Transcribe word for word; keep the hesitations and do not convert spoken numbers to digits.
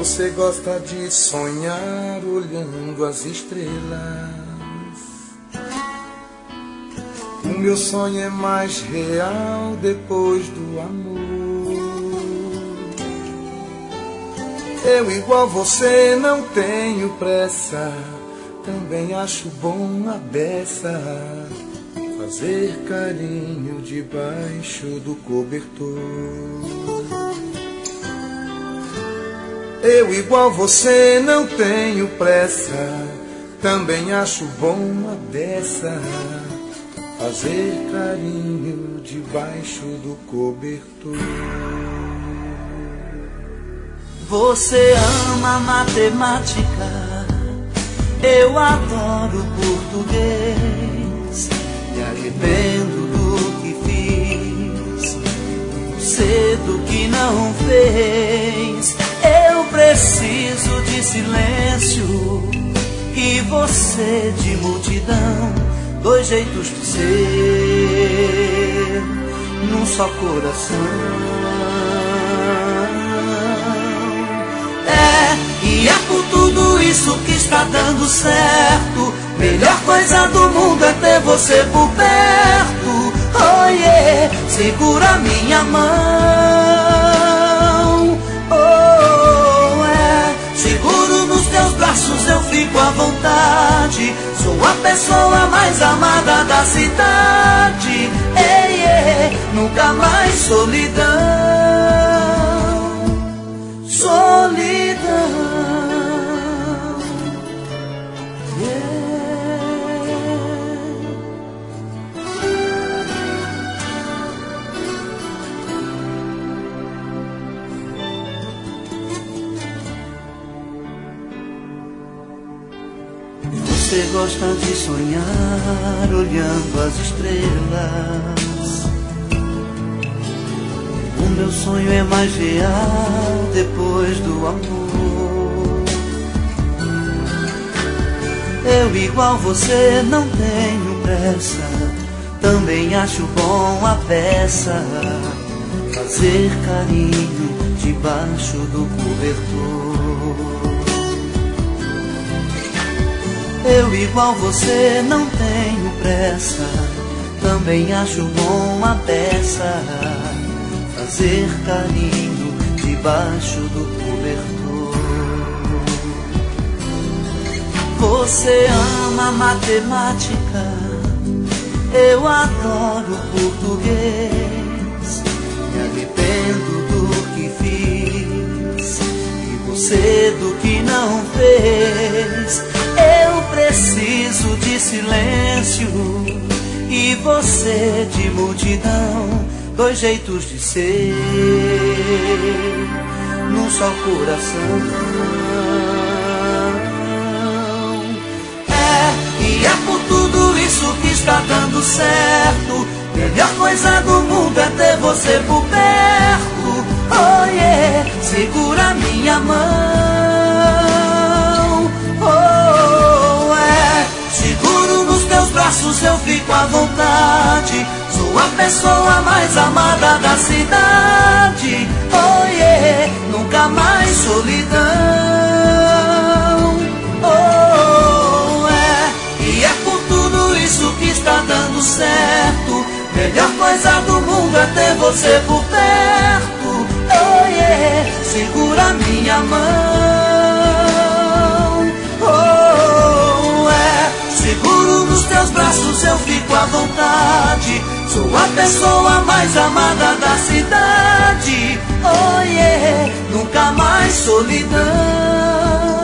Você gosta de sonhar olhando as estrelas. O meu sonho é mais real depois do amor. Eu, igual você, não tenho pressa. Também acho bom a beça fazer carinho debaixo do cobertor. Eu, igual você, não tenho pressa. Também acho bom a beça fazer carinho debaixo do cobertor. Você ama matemática, eu adoro português. Me arrependo do que fiz, você do que não fez. Eu preciso de silêncio e você de multidão. Dois jeitos de ser num só coração. É, e é por tudo isso que está dando certo. Melhor coisa do mundo é ter você por perto. Oh yeah, segura minha mão. Oh é, seguro nos teus braços, eu fico à vontade. Sou a pessoa mais amada da cidade. Ei, ei, nunca mais solidão. Solidão. Você gosta de sonhar olhando as estrelas. O meu sonho é mais real depois do amor. Eu, igual você, não tenho pressa. Também acho bom a peça fazer carinho debaixo do cobertor. Eu, igual você, não tenho pressa. Também acho bom a peça fazer carinho debaixo do cobertor. Você ama matemática, eu adoro português. Me arrependo do que fiz e você do que não fez. Eu preciso de silêncio e você de multidão. Dois jeitos de ser num só coração. É, e é por tudo isso que está dando certo. Melhor coisa do mundo é ter você por perto. Oh yeah, segura minha mão. Braços eu fico à vontade. Sou a pessoa mais amada da cidade. Oh yeah, nunca mais solidão. Oh é, e é por tudo isso que está dando certo. Melhor coisa do mundo é ter você por perto. Oh yeah, segura minha mão. Oh é, seguro nos teus braços, eu fico à vontade. Sou a pessoa mais amada da cidade. Oh yeah, nunca mais solidão.